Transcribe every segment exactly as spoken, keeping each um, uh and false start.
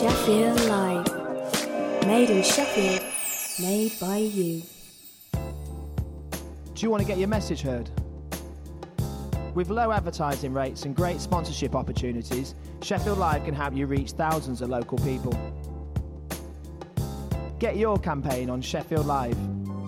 Sheffield Live. Made in Sheffield, made by you. Do you want to get your message heard? With low advertising rates and great sponsorship opportunities, Sheffield Live can help you reach thousands of local people. Get your campaign on Sheffield Live.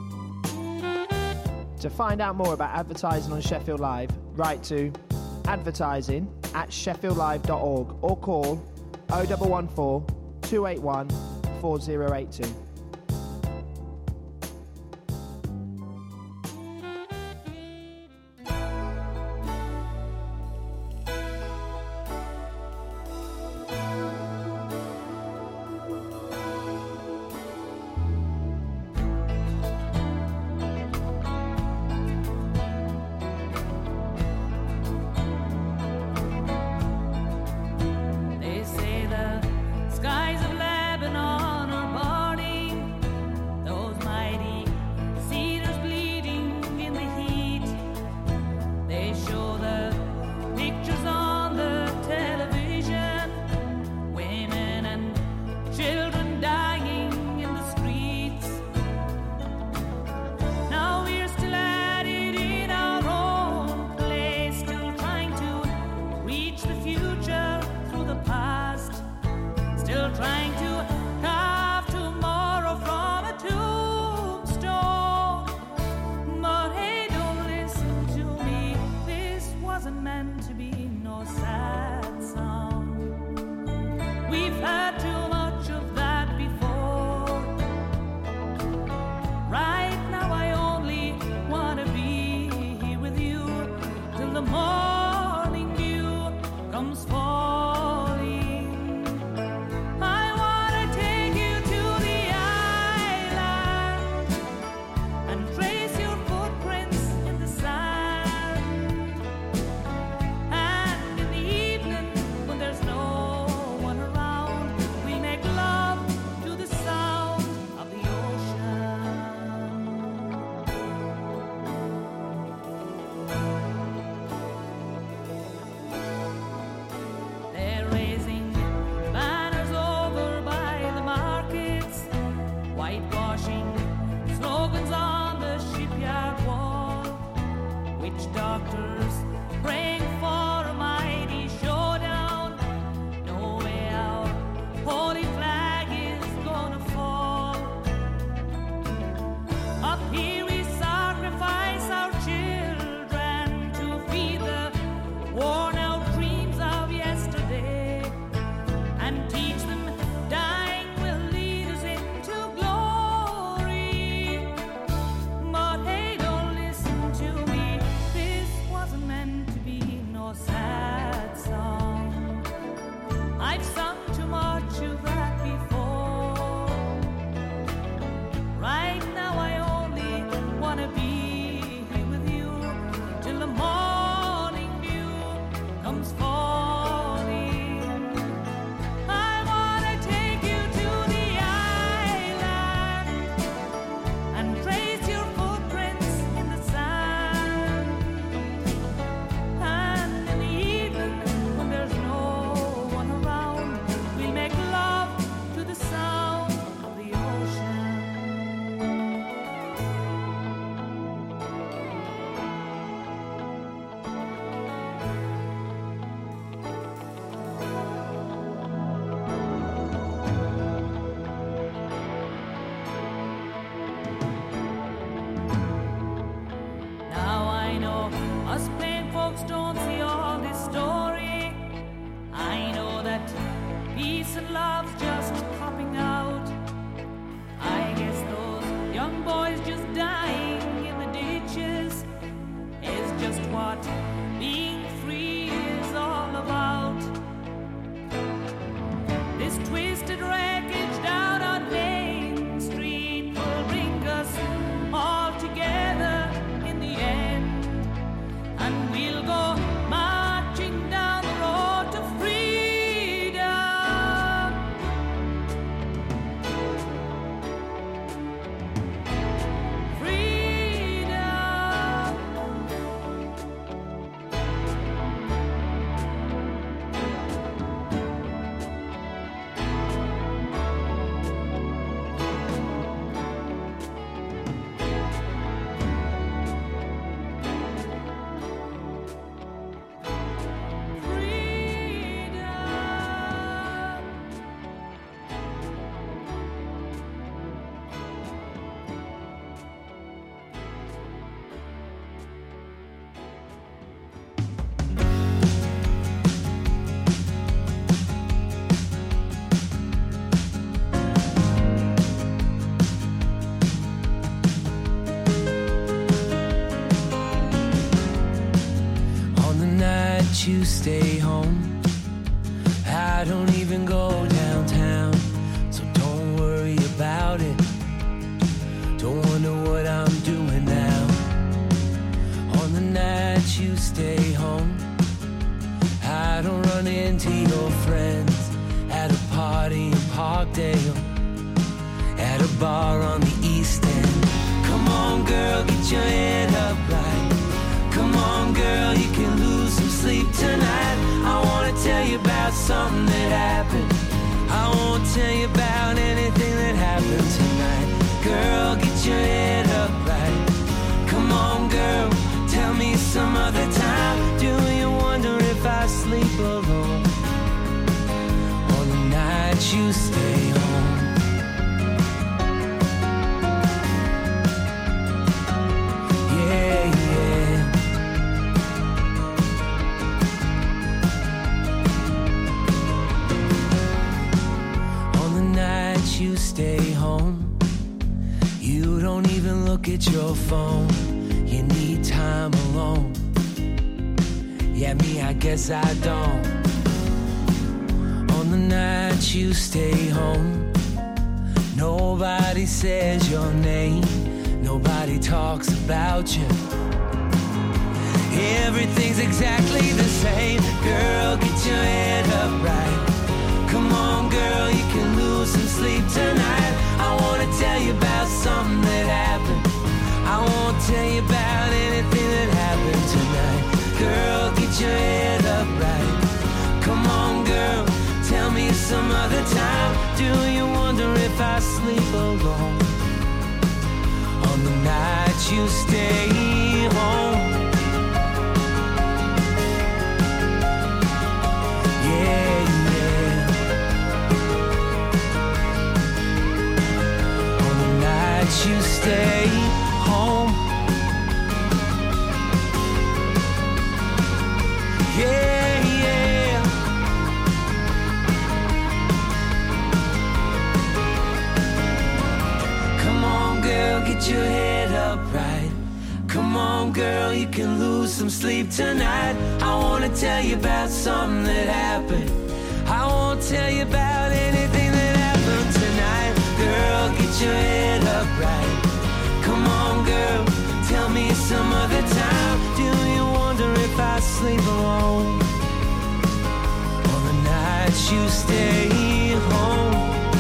To find out more about advertising on Sheffield Live, write to advertising at sheffield live dot org or call oh one one four, two eight one, four oh eight two. Skies of Lebanon are burning. stay home. I don't even go downtown, so don't worry about it. Don't wonder what I'm doing now. On the nights you stay home, I don't run into your friends at a party in Parkdale, at a bar on the East End. Come on girl, get your head up right. Come on girl, you can lose some sleep tonight. I wanna tell you about something that happened. I won't tell you about anything that happened tonight. Girl, get your head up right. Come on girl, tell me some other time. Do you wonder if I sleep alone on the nights you stay home? Yeah, yeah. On the nights you stay home, you don't even look at your phone. You need time alone. Yeah, me, I guess I don't. On the nights you stay home, nobody says your name, nobody talks about you. Everything's exactly the same. Girl, get your head up right. Come on girl, you can lose some sleep tonight. I wanna tell you about something that happened. I won't tell you about anything that happened tonight. Girl, get your head up right. Come on girl, tell me some other time. Do you wonder if I sleep alone on the nights you stay home? Yeah, yeah. On the nights you stay home. Yeah, yeah. Come on girl, get your head up right. Come on girl, you can lose some sleep tonight. I wanna tell you about something that happened. I won't tell you about anything that happened tonight. Girl, get your head up right. Come on girl, tell me some other time. Do you wonder if I sleep alone on the nights you stay home?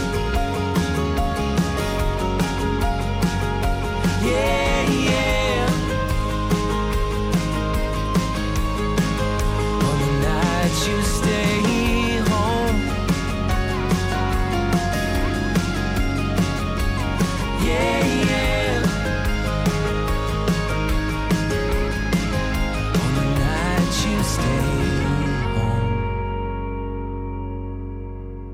Yeah, yeah. On the nights you stay home. Yeah, yeah. On the nights you stay home.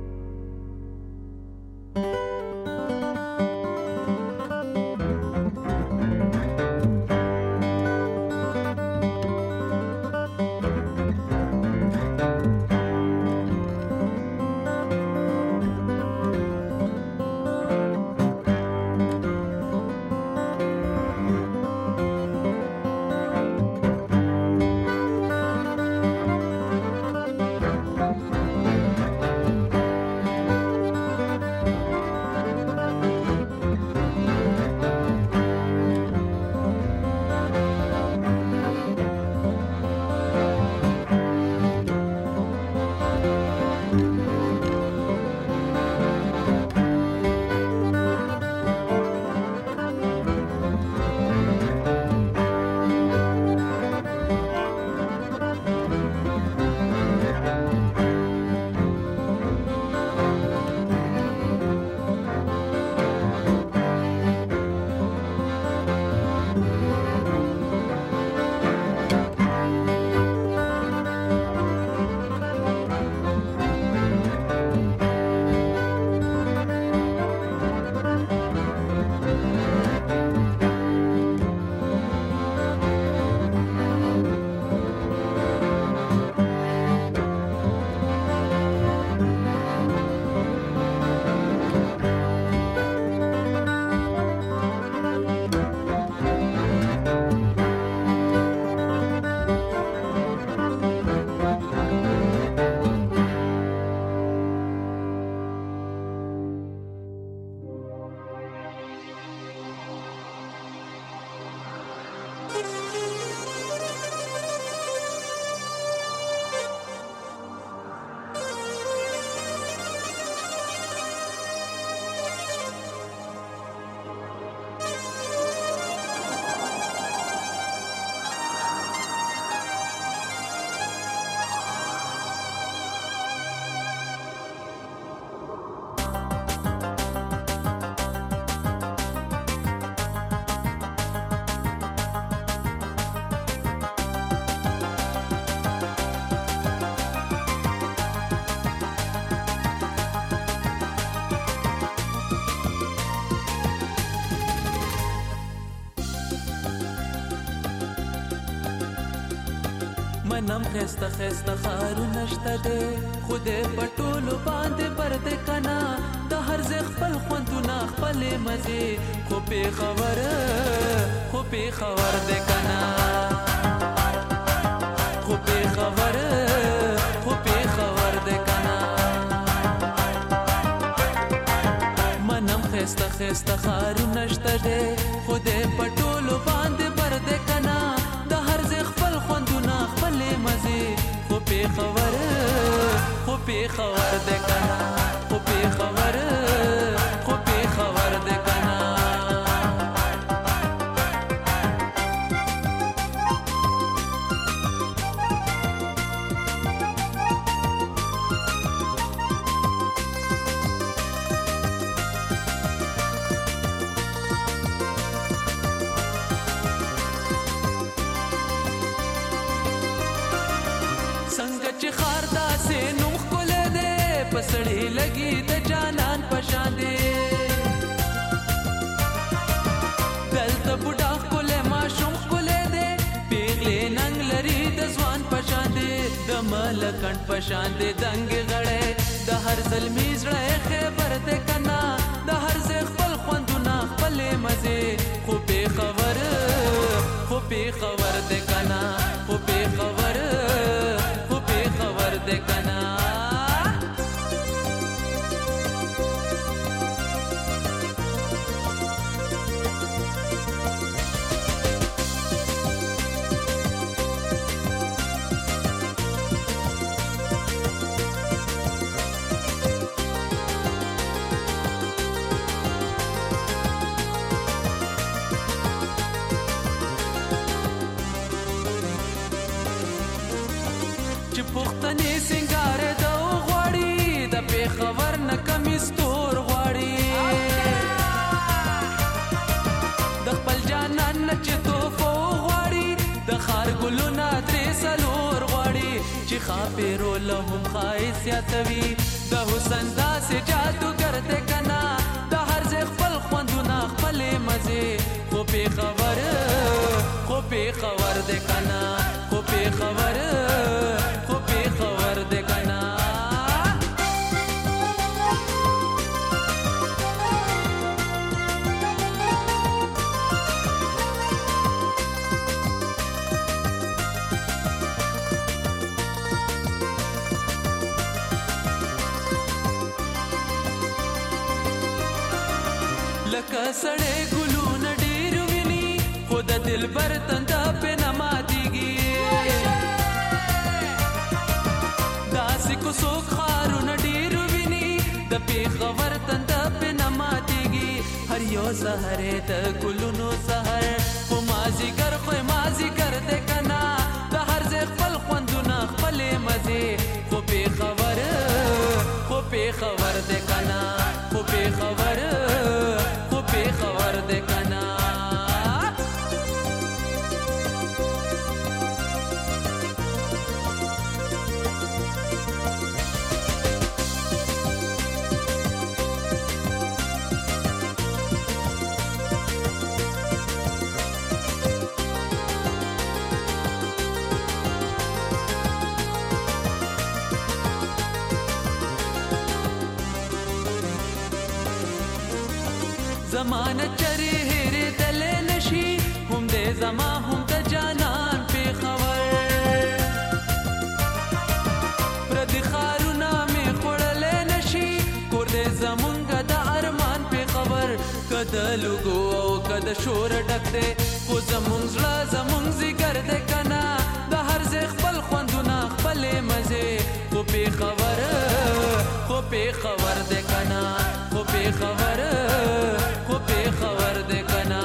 منم خسته خسته خارو نشته دی خدای په ټولو باندې پرده کنا د هر ځای خپل خوندونه خپلې مزې خو پېښور خو پېښور دی کنا خو پېښور خو پېښور دی کنا منم خسته خسته خارو نشته دی خدای په ټولو باندې پرده کنا د هر ځای خپل خوندونه خپلې مزې خو پېښور خو پېښور دی کنا خو پېښور خو پېښور دی کنا پسړې لګي د جانان پشان دی دلته بوډا کوله ماشوم کوله دی پیغلې ننګ لري د ځوان پشان دی د ملکن پشان دی دنګ غړې د هر زلمی زړه خبر ده کنا د هر ځای خپل خوندونه خپلې مزې خو پېښور خو پېښور ده کنا خو پېښور خو پېښور ده کنا چې پښتنې سنگار د غواړي د پېښور نه کمی ستور غواړي د خپل جانان نه چې توفو غواړي د خار ګلونه درې څلور غواړي چې خاپېرو له هم ښایست زیاتوي د حسن داسې جادوګر دی کنا د هر ځای خپل خوندونه خپلې مزې خو پېښور خو پېښور دی کنا خو پېښور خو پېښور دی کنا لکه سړی ګلونه ډېر ویني خو د دلبر تنده پې نه ماتېږي داسې کوڅوک ښارونه ډېر ویني د پېښور تنده پې نه ماتېږي هر یو سهر د ګلونو سهر خو مازدیګر خو مازدیګر دی کنا د هر ځای خپل خوندونه خپلې مزې خو پېښور خو پېښور دی کنا خو پېښور خو پېښور دی کنا زمانه چرې هېرېدلی نشي هم دی زما هم د جانان پېښور پردي ښارونه مې خوړلی نشي کور دی زمونږ د ارمان پېښور که د لوګو او که د شور ډک دی خو زمونږ زړه زمونږ ځیګر دی کنه د هر ځای خپل خوندونه خپلې مزې خو پېښور خو پېښور دی کنه خو پېښور خو پېښور دی کنه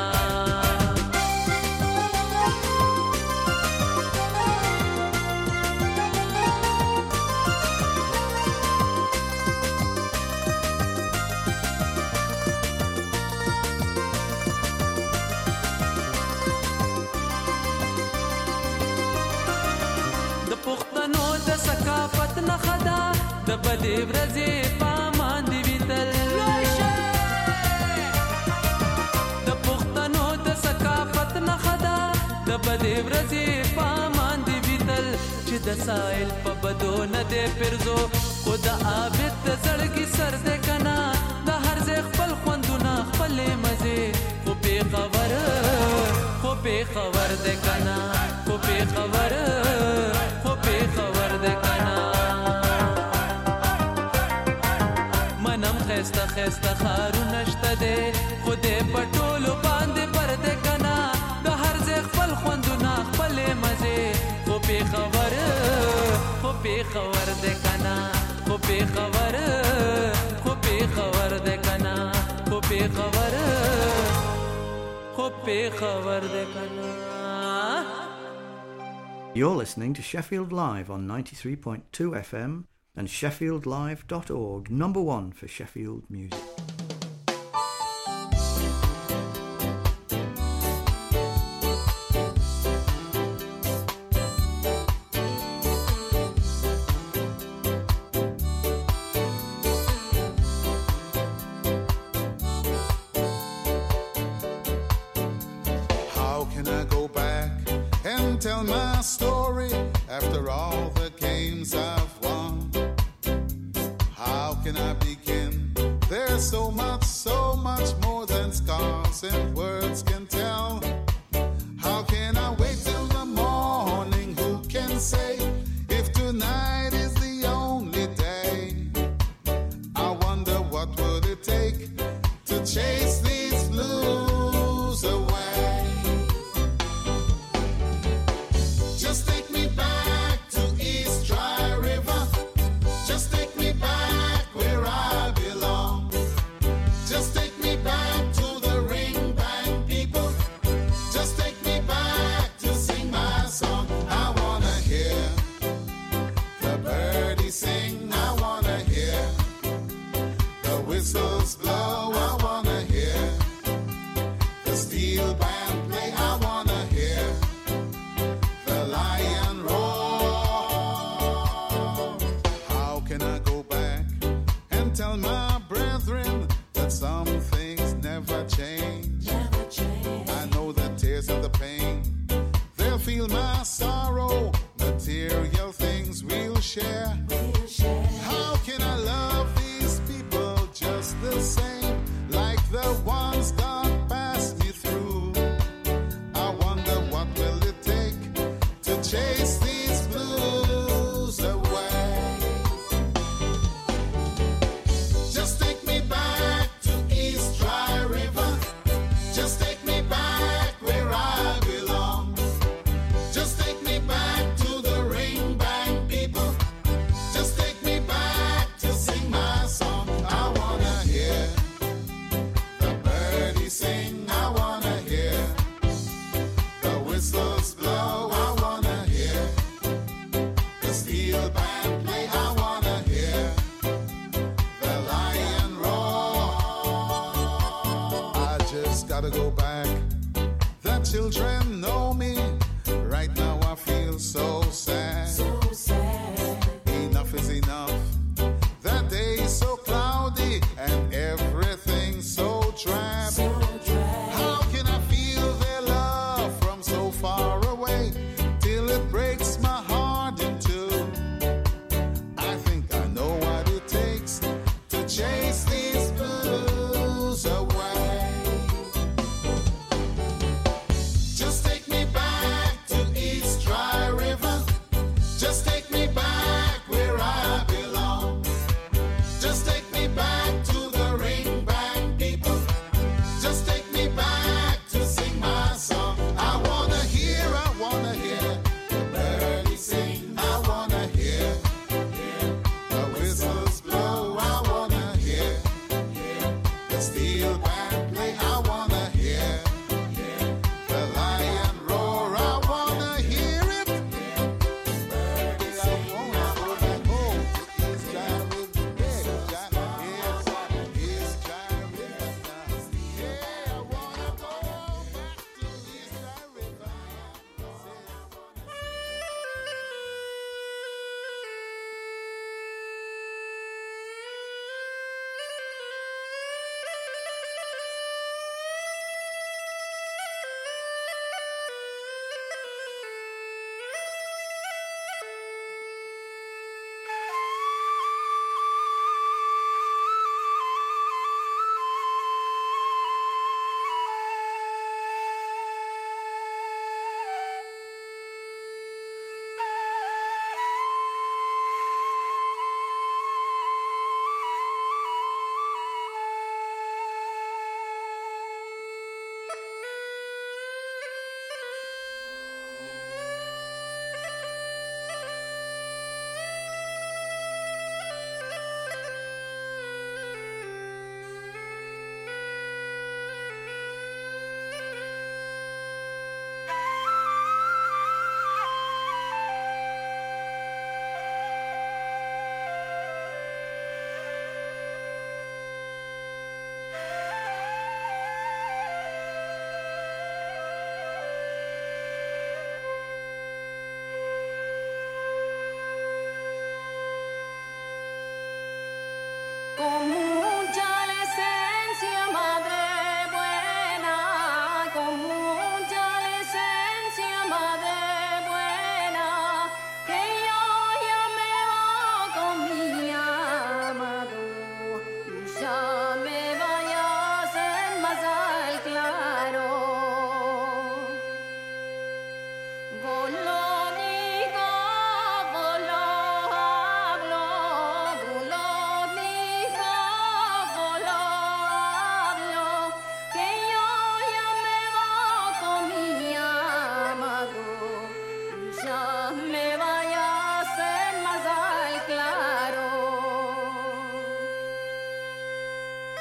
ثقافت نښه ده د بدې ورځې په امان دې وي تل د پښتنو د ثقافت نښه ده د بدې ورځې په امان دې وي تل چې د سائل په بدو نه دی پرزو خو د عابد د زړګي سر دی کنا د هر ځای خپل خوندونه خپلې مزې خو بې خبر خو بې خبر دی کنا خو بې خبر خو بې خبر دی کنا منم خسته خسته خارونه شته دی خو دې په ټولو باندې پر دی کنا د هر ځای خپل خوندونه خپلې مزې خو بې خبر خو بې خبر دی کنا خو بې خبر خو بې خبر دی کنا خو بې خبر خو بې خبر دی کنا. You're listening to Sheffield Live on ninety-three point two F M and sheffield live dot org, number one for Sheffield music. Tell my story after all the games I've won. How can I begin? There's so much, so much more than scars and words can tell. How can I wait till the morning? Who can say if tonight is the only day? I wonder what would it take to chase these blues away. Just take me back to East Dry River. Just take me back where I belong. Just take me back to the ring band people. Just take me back to sing my song. I wanna hear the birdies sing. I wanna hear the whistles blow. I wanna hear the steel band play. I wanna hear the lion roar. How can I go back and tell my brethren that some things never change? Never change. I know the tears and the pain, they'll feel my sorrow. Material things we'll share. We'll share. How can I love these people just the same, like the ones God passed me through? I wonder what will it take to chase these blues away. Just take me back to East Dry River. Just take me back where I belong. Just take me back to the ring band people. Just take me back to sing my song. I wanna hear the birdies sing. I wanna hear the whistles blow. I wanna hear the steel band play. I wanna hear the lion roar. I just gotta go back. The children know me. Right now I feel so sad. So sad. Enough is enough. That day is so cloudy and everything so drab. So drab. How can I feel their love from so far away till it breaks my heart in two? I think I know what it takes to chase these blues away. Just take me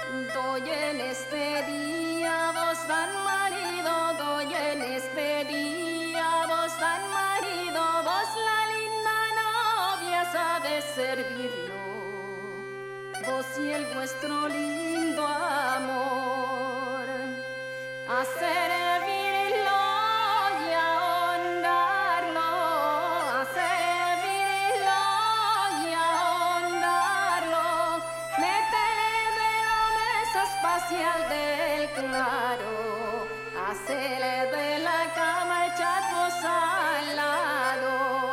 Doy en este día, vos dan marido, doy en este día, vos dan marido, vos la linda novia sabes servirlo, vos y el vuestro lindo amor, a servirlo y a honrarlo, a servirlo y a honrarlo, métele de la mesa espacial del claro, hacele de la cama echadvos al lado,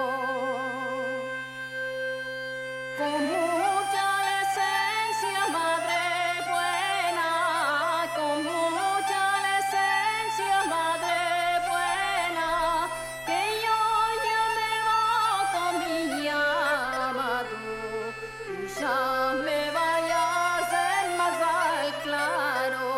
con mucha decencia, madre buena, con mucha decencia, madre buena, que yo ya me voy con mi amado y ya me vaya a hacer más al claro.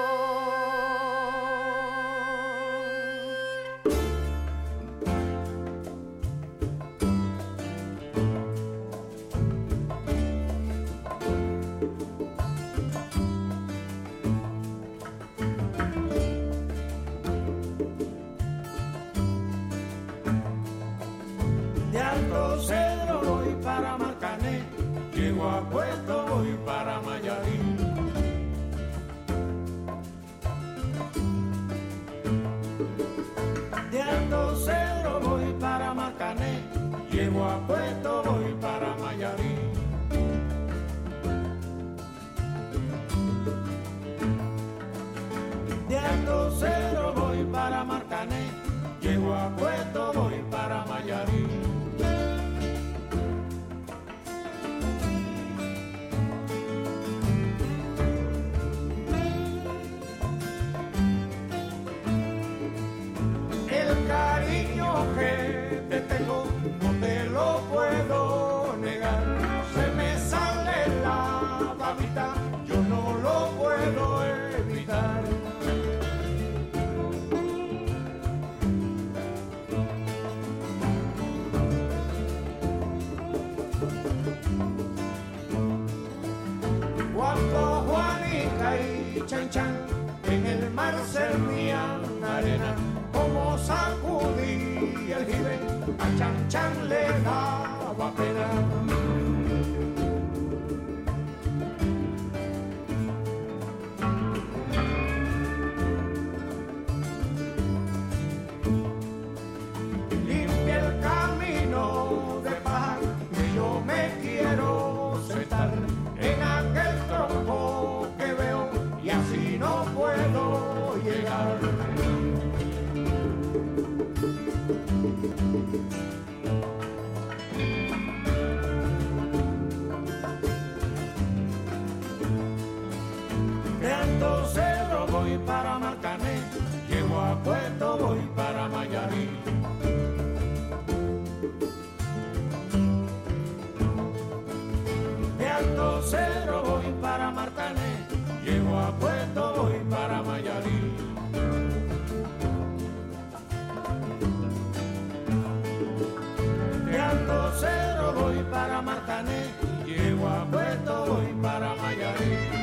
De Alto Cedro voy para Marcané, llego a Puerto voy para Mayarín. De Alto Cedro voy para Marcané, llego a Puerto voy para Mayarín. De Alto Cedro voy para Marcané, llego a Puerto voy para Mayarín. El cariño que te tengo no te lo puedo negar, se me sale la babita, yo no lo puedo evitar. Cuando Juanita y Chan Chan en el mar servían arena, como sacudí el jibe, a Chan Chan le daba pena. Limpia el camino de paz, que yo me quiero sentar en aquel tronco que veo y así no puedo llegar. De Alto Cedro voy para Marcané, llego a Puerto voy para Mayarín. De Alto Cedro voy para Marcané, llego a Puerto voy para Mayarín. De Alto Cedro voy para Marcané, llego a Puerto voy para Mayarín.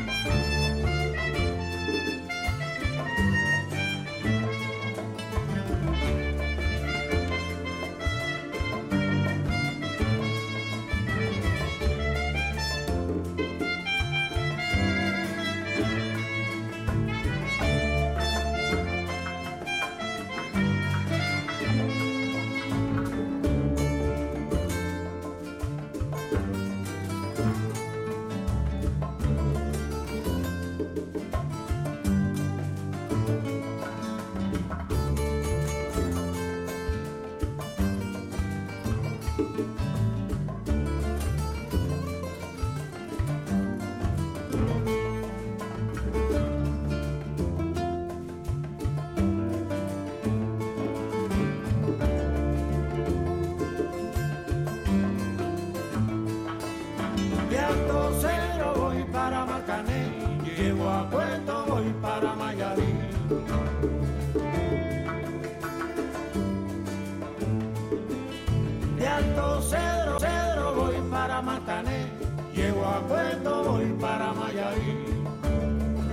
De Alto Cedro voy para Marcané, llego a Puerto voy para Mayarín. De Alto Cedro, Cedro voy para Marcané, llego a Puerto voy para Mayarín.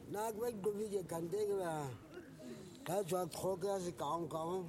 那个不比较干这个吧？他说拖个是刚刚，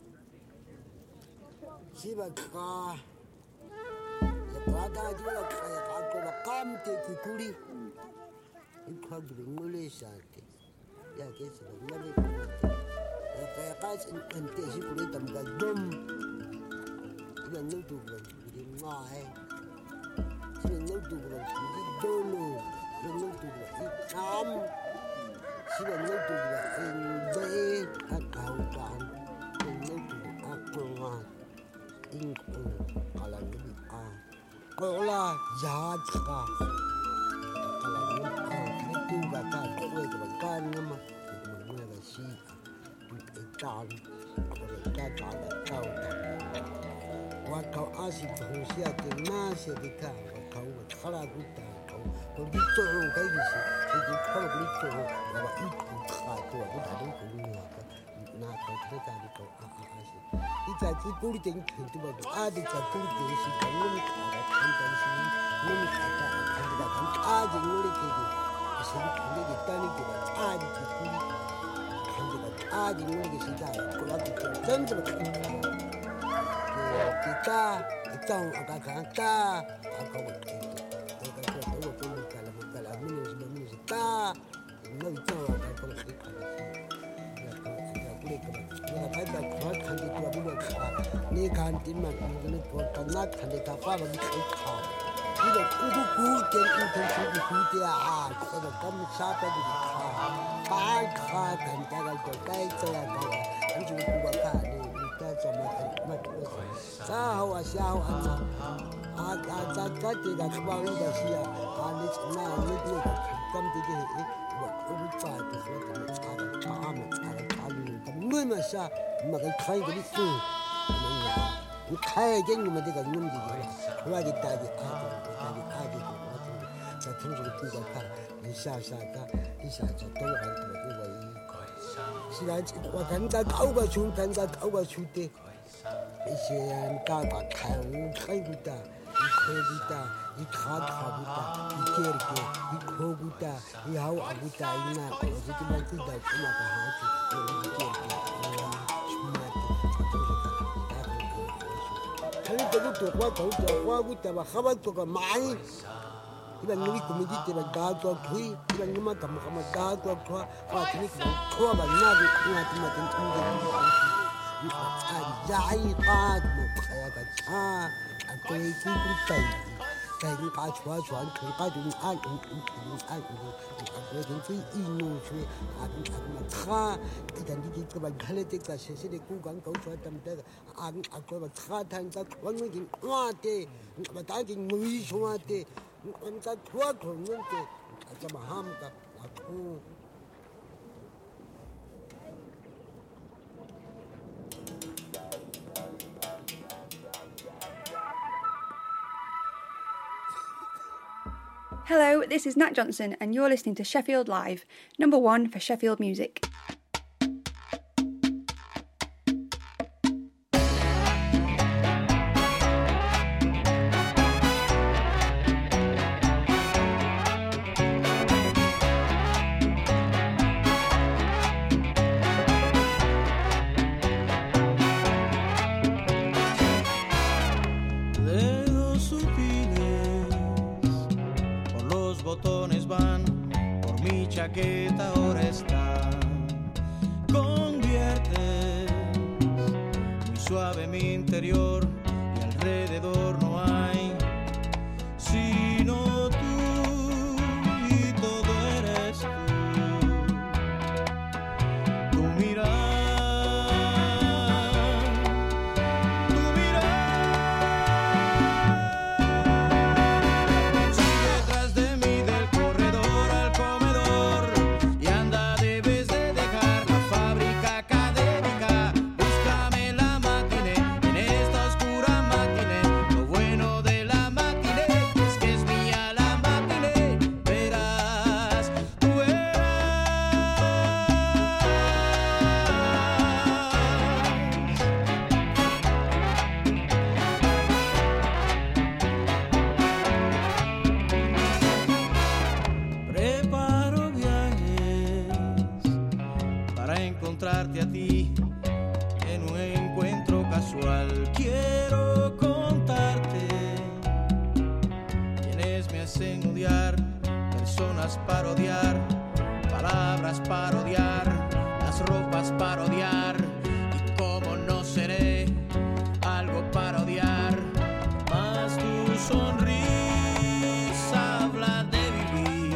是吧？卡，也把他就那开他个那干的去处理，你看这个我来想的，也给是我来处理，也给开始很得是处理他们个dumb，这个弄多了，这个买，这个弄多了，这个多了，这个弄多了，一干。是吧？弄多了，嗯，这啊高干，弄多了啊高啊，因为阿拉那边啊，我啦牙齿啊，阿拉那边啊，那多个干，多个干那么，我们那个是啊，一干，我们干干的高的，我靠阿是同事啊，跟那些的看，我靠我查拉古的。我你做我该就是，你就看我你做，我把一股卡过，我打东西那个，那搞这个的搞啊啊啊是，你在这鼓励点看对吧？啊，你在鼓励点是讲我们卡的看东西，我们卡的看这个看啊，就我的这个，是看这个单的对吧？啊，你就鼓励看这个啊，就我的是在，过来就真这么看，就给打，张啊个看打，啊搞我。다 너희 저와 그걸 내가 발다 정확한데 돌아보니까 내가 한 팀만 이거는 돌아가 나한테 다 빠르게 가 이거 꾸꾸꾸 된 인터넷이 구대야 그래서 깜 샤빠도 가 발가 단다가 또 까이져야 가 안주 꾸가 가네 이따 좀 맞고 사와 샤와 아 아자자대가 그바로가 시야 아니 참나 이거 깜짝이 뭐 오빠도 그렇게 차가 차면 차가 차는 뭐만 샤 막을 카이 그 있어 뭐냐 이 카이게 놈이 내가 놈들이 그러기 따지 아들 따지 아들 같은 자 통주를 뛰가 파 이샤샤가 이샤자 돌아가는 거 이거 시간 와 간다 가오가 줄 간다 가오가 줄때 이제 까가 카이 카이부터 이코부터 이 카카부터 이 케르게 이 코부터 이 하우 아부터 이나 어디만 뛰다 그나가 하지 이 케르게 할때도 도와 도와 하고다 막 하바도가 많이 이런 놈이 고민이 때문에 다도 거의 이런 놈만 다 먹으면 다도 거 같으니 그거 만나고 그한테 맞은 통제 아 야이 빠도 뭐 가야가 아 아까의 기분이 cái cá chua chua cái cá chúng ăn ăn ăn cái cái cái inu chui ăn ăn mà khá cái đàn đi cái bạn khai lên cái sẽ sẽ để cố gắng cấu chua tâm thế ăn ăn cái bạn khá thành cái quán người kinh hoa thế mà ta kinh mười hoa thế ăn cái chua chua người thế cho mà ham cái ăn Hello, this is Nat Johnson and you're listening to Sheffield Live, number one for Sheffield music. Chaqueta ahora está, conviertes muy suave mi interior y alrededor no hay sino tú y todo eres tú. Tu mirada, tu mirada sigue detrás de mí del corredor al comedor. Bueno de encontrarte a ti en un encuentro casual. Quiero contarte quienes me hacen odiar, personas para odiar, palabras para odiar, las ropas para odiar. Y cómo no seré algo para odiar, más tu sonrisa habla de vivir,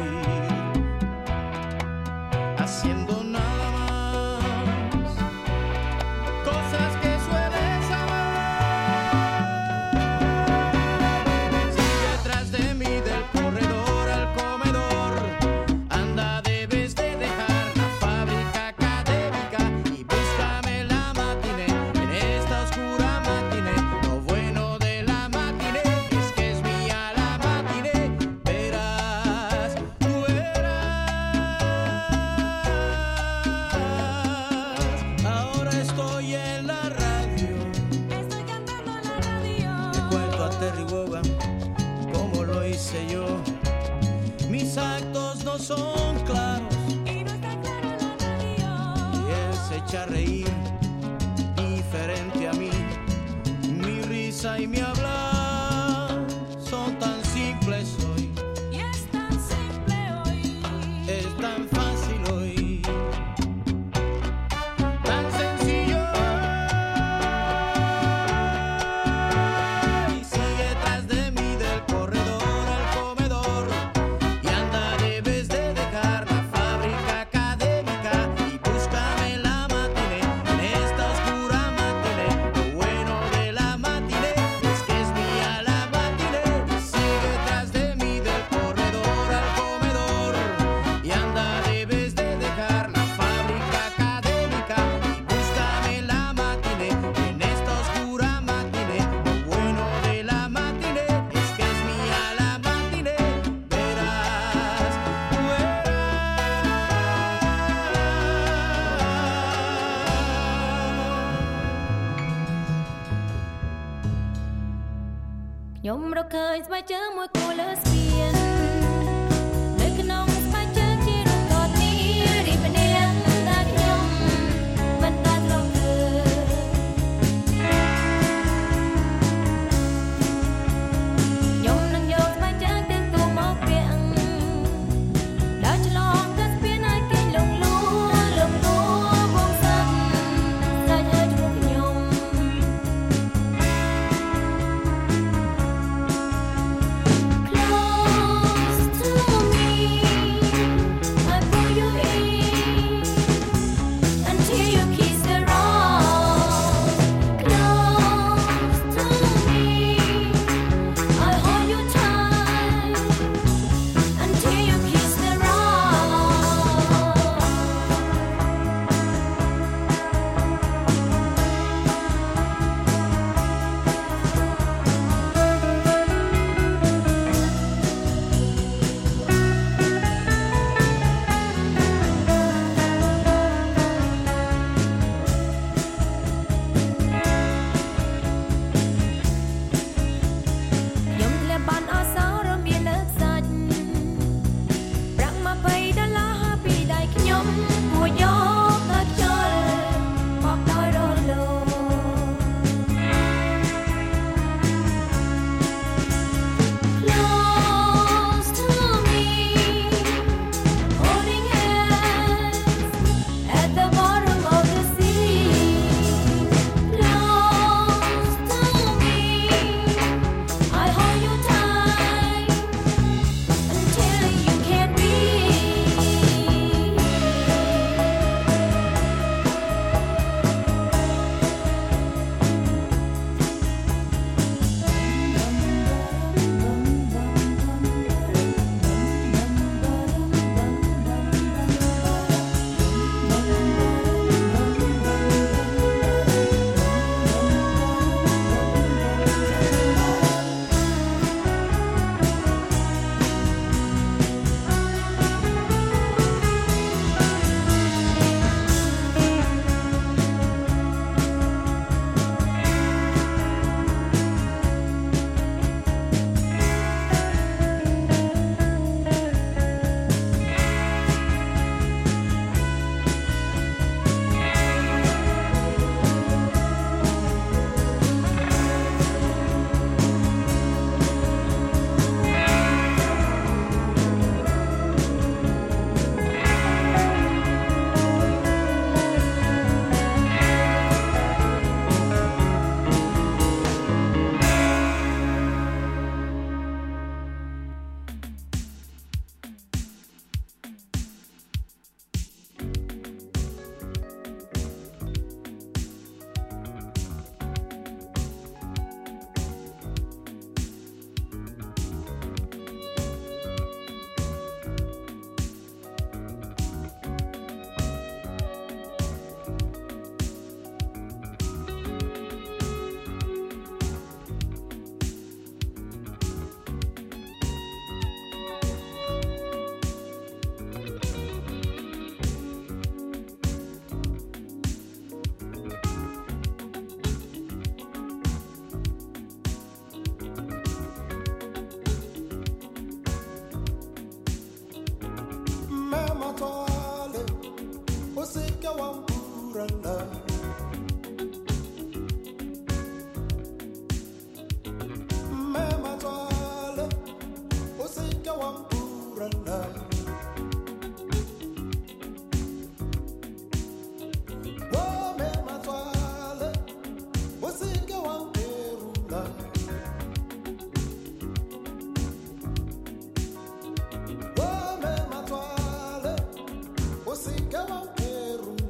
haciendo nada más cosas que sueles amar. Sigue detrás de mí del corredor al comedor, anda, debes de dejar la fábrica académica y búscame la matiné en esta oscura matiné. Lo bueno de la matiné es que es mía la matiné. Verás, tú verás. Ahora estoy en la radio, Estoy cantando en la radio. le cuento a Terry Wogan cómo lo hice yo. Mis actos no son claros Y no está claro en la radio. y él se echa a reír diferente a mí. Mi risa y mi hablar son tan simples hoy, Y es tan simple hoy. es tan fácil hoy, tan sencillo. Y sigue detrás de mí del corredor al comedor y anda, debes de dejar la fábrica académica y búscame la matiné en esta oscura matiné. Lo bueno de la matiné es que es mía la matiné. Sigue detrás de mí del corredor al comedor y anda, debes de dejar la fábrica académica y búscame la matiné en esta oscura matiné. Lo bueno de la matiné es que es mía la matiné. Verás, tú verás. ខ្ញុំរកឃើញស្បែកជើងមួយគូលើស្ពាននៅក្នុងស្បែកជើងជារូបកោតនេះរីម្នាក់តែខ្ញុំមិនបានរកឃើញខ្ញុំនឹងយកស្បែកជើងទាំងទូមកពាក់ដើរឆ្លងទៅស្ពានឲ្យគេលងលួលងលួវងសិនតែឲ្យជួបខ្ញុំ Close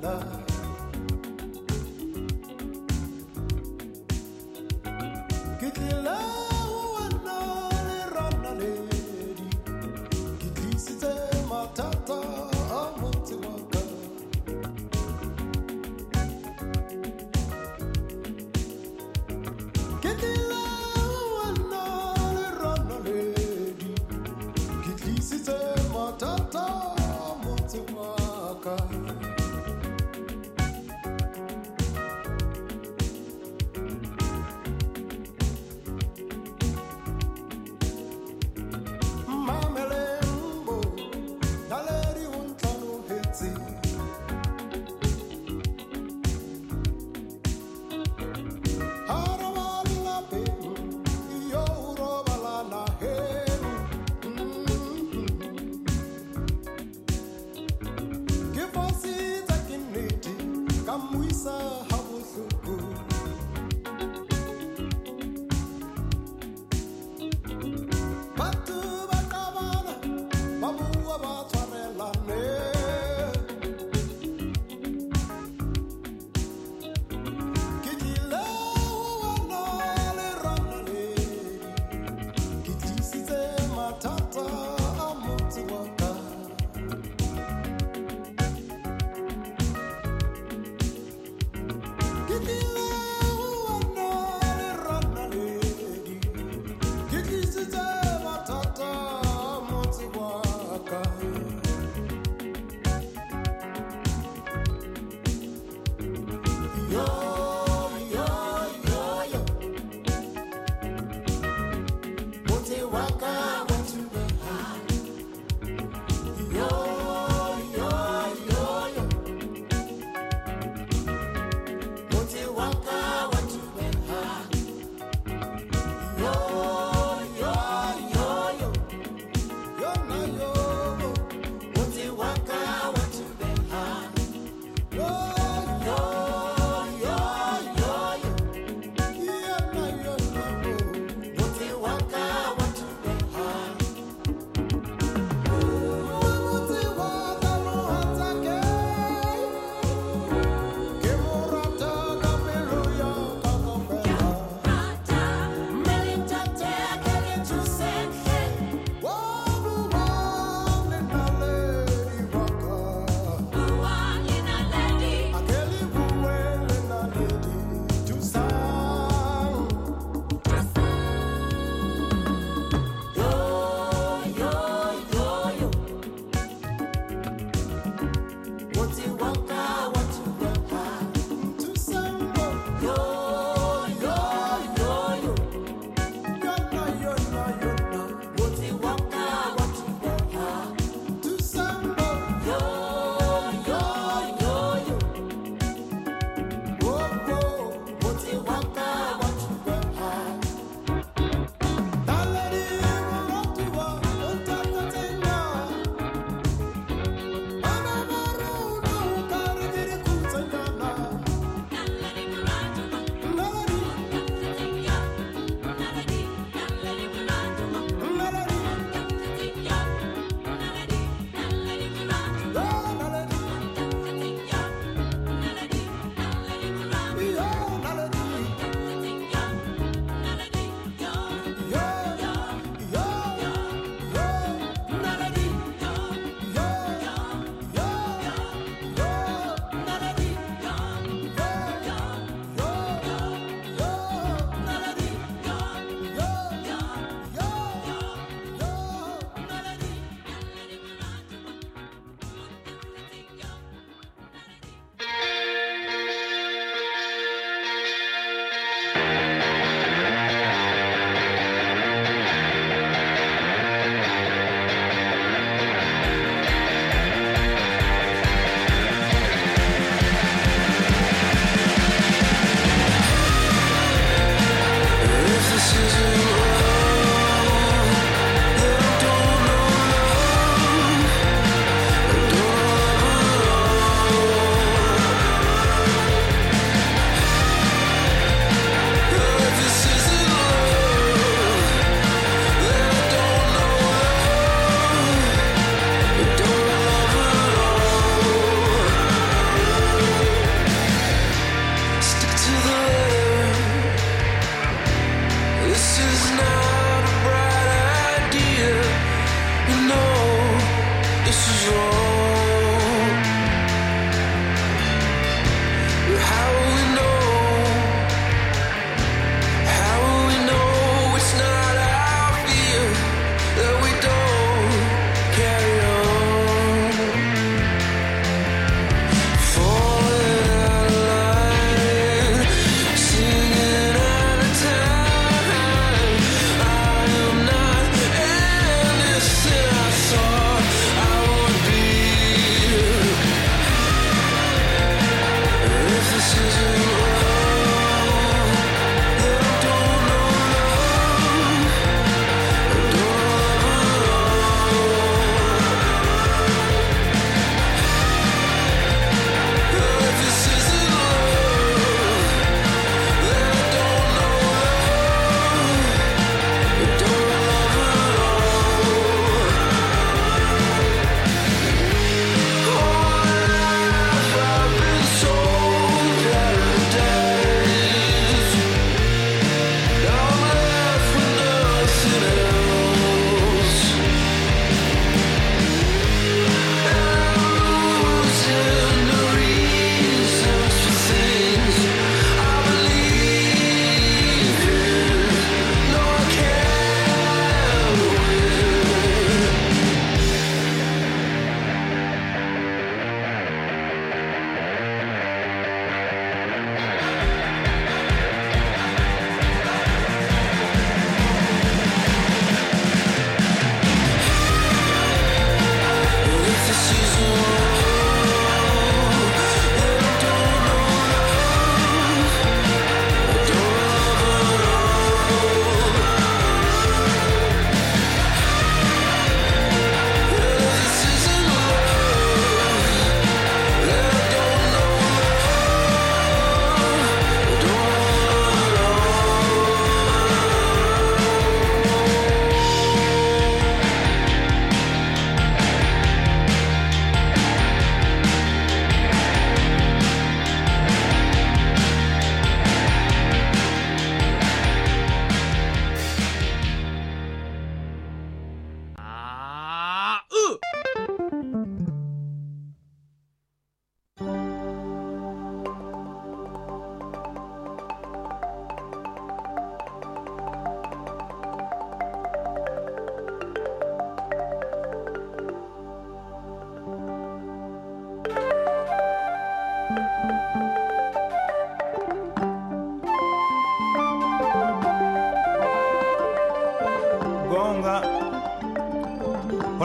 Rwanda. Kitila wana le rana lady, kitlisite matata amuti waka. Kitila wana le rana lady, kitlisite matata amuti waka. Mamelembo, daleri untanu hetsi. Harawala pemu, iyo urobala na hemu. Kifosi takiniti, kamwisa habusuku. Batu bakabana, babuwa batwarelane. Kitile uwanale ranale, kitisize matata amuti waka. Kitile uwanale ranale, kitisize matata amuti waka. Yo, yo, yo, yo. Muti waka watu beha. Yo, yo, yo, yo. Muti waka watu beha. Yo, yo, yo, yo. Yo na yo. Muti waka watu beha. Yo, yo, yo, yo, yo. Yo na yo na yo. Muti waka watu beha. Muti waka muhatake. Kimurata kapiluya kakopela. Melitate kelituseke. Wabu wale naleri waka. Akeli buwele naledi tusang. Yo, yo, yo, yo. Muti waka watu beha. Tusang. Yo, yo, yo, yo. Yona, yona, yona. Muti waka watu beha. Tusang. Yo, yo, yo, yo. Whoa, whoa. Muti waka watu beha. Daleri murotiwa untakatenga. Anamaruno karigiri kutengana. Daleri. Daleri. Daleri.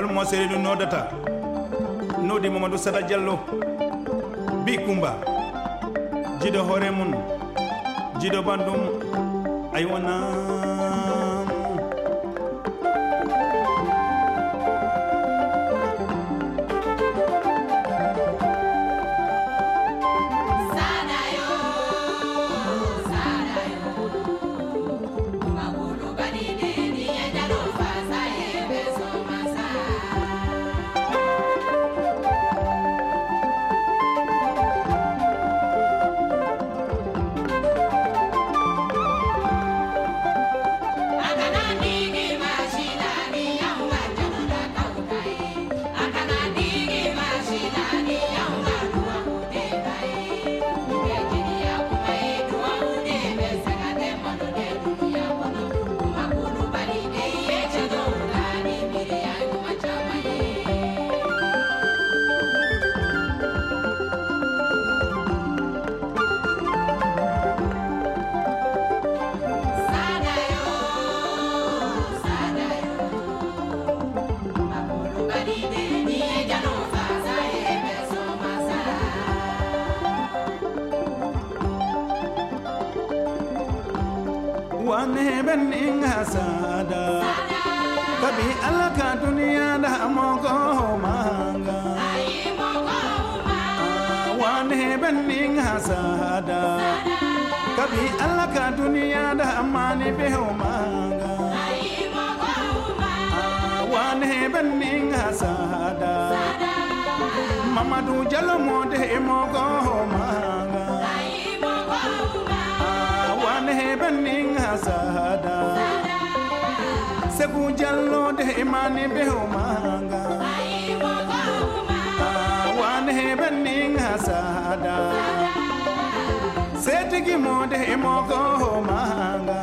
mo seredu nodata nodi Mamadou Sada Diallo bi Kumba jido hore mun jido bandum ay wona wane ben inga sada kabi alaka dunia da mogo manga wane ben inga sada kabi alaka dunia da mani be manga wane ben inga sada Mamadou Diallo mode mogo manga wane ben inga sada Seku Diallo de imani be manga wane ben inga sada Setigi mode mogo manga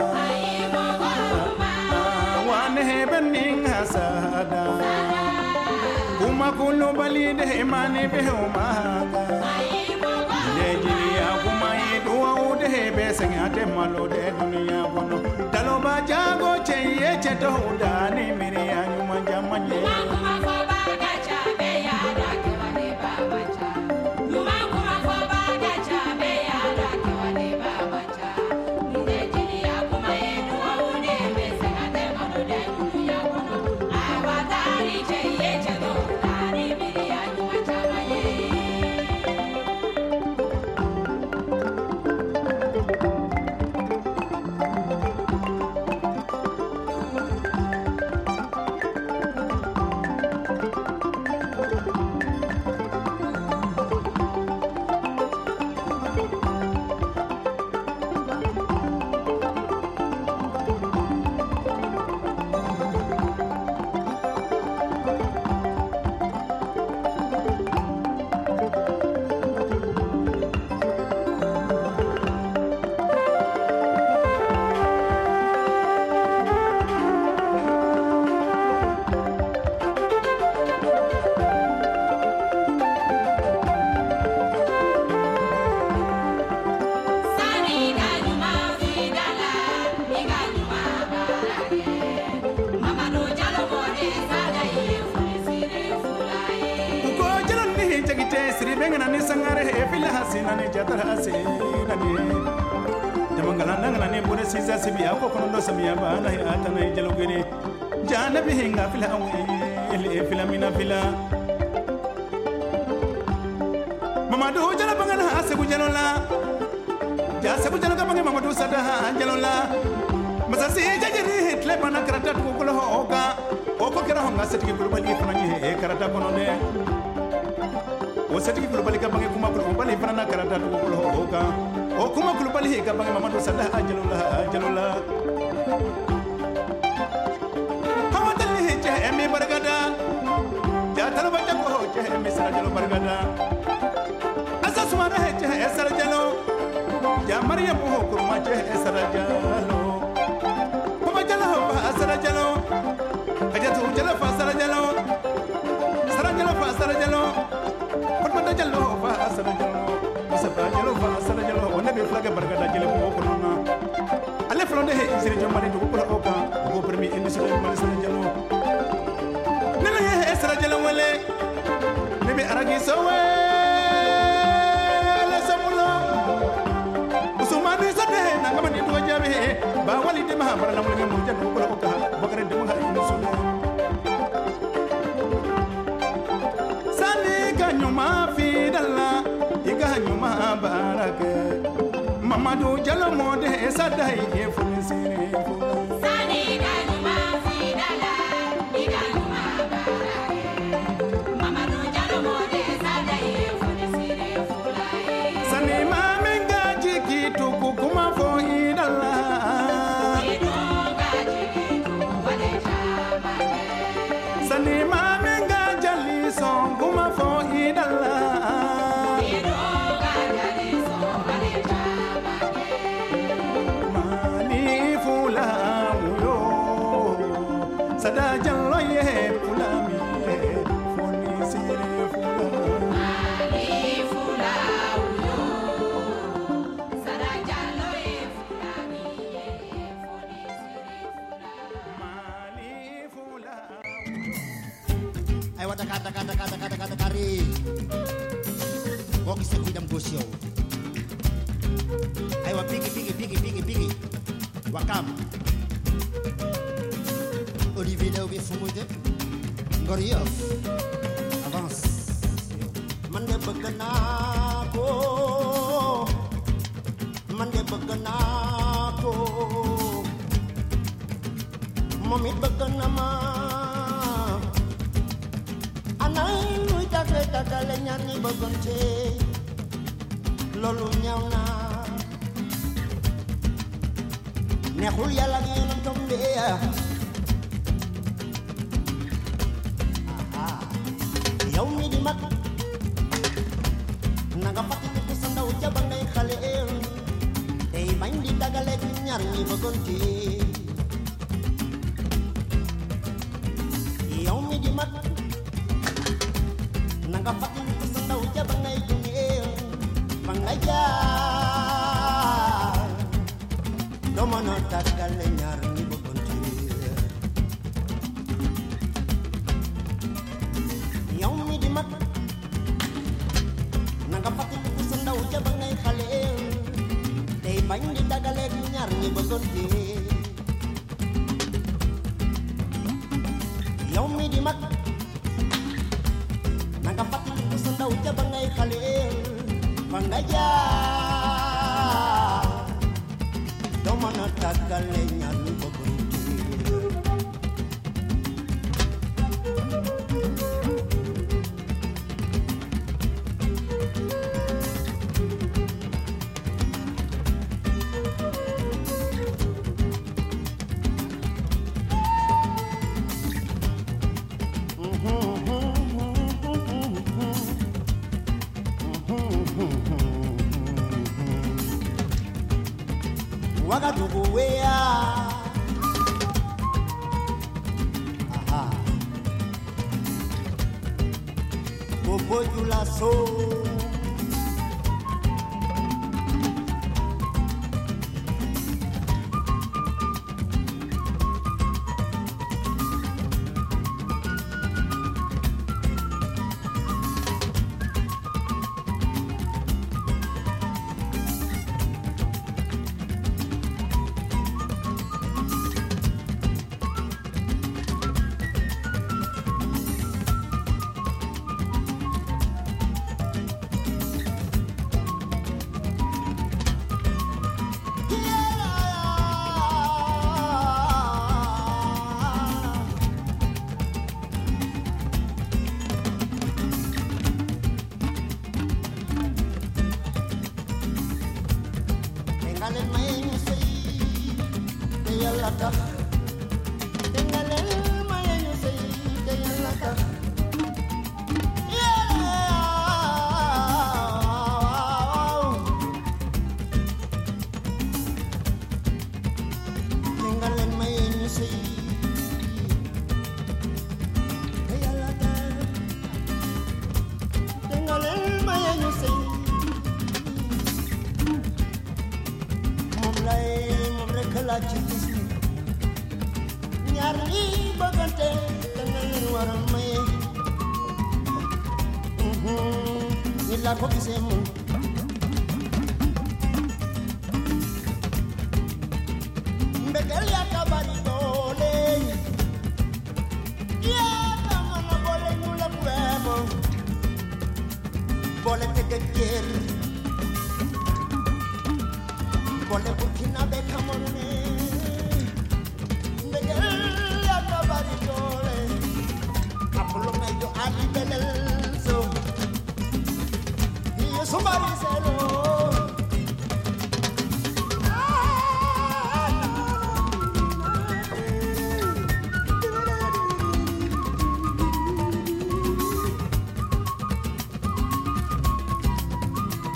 wane ben inga sada Kuma kulu bali de imani be manga Nigeria kuma idua ude be sengate malo de dunia kono taloba jago cheye cheto udani miri anyu manjamanye kuma foba gacha be ya rake wale baba cha kuma foba gacha be ya rake wale baba cha Nigeria kuma idua ude be sengate malo de dunia kono awatari cheye cheto udani miri anyu manjamanye Mamadou Diallo bangana Seku Diallo la ja Seku Diallo bangi Mamadou Sada Diallo la masasi jajiri hitle bana karata ko ko hoka oko kera honga setiki ko bali fanani e karata kono de o setiki ko bali ka bangi kuma ko bali fanana karata ko ko hoka o kuma ko bali ka bangi Mamadou Sada Diallo la Diallo la hawadali je emi bargada ja talaba ko je emi Sada Diallo bargada Sumara je esar jalo ya Maria buho kurma je esar jalo Papa jalo fa esar jalo ajatu jalo fa esar jalo sara jalo fa esar jalo Papa jalo fa esar jalo Musa jalo fa esar jalo wona be flaga bargada jalo buho kurma ale flonde he isiri jomari to ko oka ko permi industrie malisana jalo nana he esar bara na mulenge mu janu ko ko bakare de ma ina sule sani ka nyuma fi dalla iga nyuma barake Mamadou Jallo mode sadai e funi sire Sani ka nyuma fi dalla iga nyuma barake Mamadou Jallo mode sadai e funi sire fulai Sani ma menga jiki tu kuma fo idalla Sani ma menga jali son kuma fo idalla Mani fula muyo sada jallo ye fula mi foni sire fula Mani fula uyo sada jallo ye fula mi foni sire Mani fula Ay wata kata kata kata kata kata kari. Kok bisa kudam gosyo. Ay wa pigi pigi pigi pigi pigi. Wakam. Olivier da ubi fumude. Ngoriof. Avance. Man de bëgg naa ko. Man de bëgg naa ko. Moom it bëgg na ma. Anay muy tagge taggale ñaar ñi bëggante loolu ñaaw na neexul yàlla ak yonentam de yow mi di mag na nga fàttaliku sa ndaw ca ba ngay xale tey bañ di taggale ñaar ñi bëggante yow mi di mag Nanga fatin ko sa ndaw ja ba ngay dunee ba nga jaar doo mën a tàggale ñaar ñi bëggante yow mi di mag nanga fatin ko sa ndaw ja ba ngay xale tey bañ di tàggale ñaar ñi bëggante yow mi di mag Nanga fàttali ko sa ndaw ja ba ngay xale fa nga jaar doo mën a tàggale ñaar ñu bëggante Wagadugu wea Aha Bobo jula so Tengaleen may ñu sëy te yàlla tax Tengaleen may ñu sëy te yàlla tax Tengaleen may ñu sëy te yàlla tax Tengaleen may ñu sëy moom lay moom rek laa ci gis ñaar ñi bëggante da nga leen war a maye nit laa ko gisee moom mbëggeel yaa Bole Tegel, Bole Burkina de Cameroon, Miguel Yatabaritole, Apollo Medio Ali Belso, somebody said,